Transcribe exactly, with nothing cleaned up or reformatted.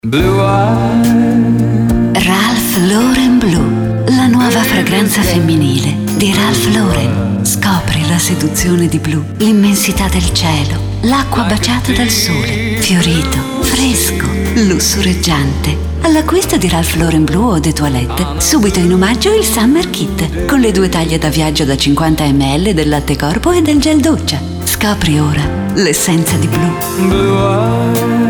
Blue Eye. Ralph Lauren Blue, la nuova fragranza femminile di Ralph Lauren. Scopri la seduzione di blu, l'immensità del cielo, l'acqua baciata dal sole, fiorito, fresco, lussureggiante. All'acquisto di Ralph Lauren Blue Eau de Toilette, subito in omaggio il Summer Kit, con le due taglie da viaggio da cinquanta millilitri del latte corpo e del gel doccia. Scopri ora l'essenza di blu. Blue Eye.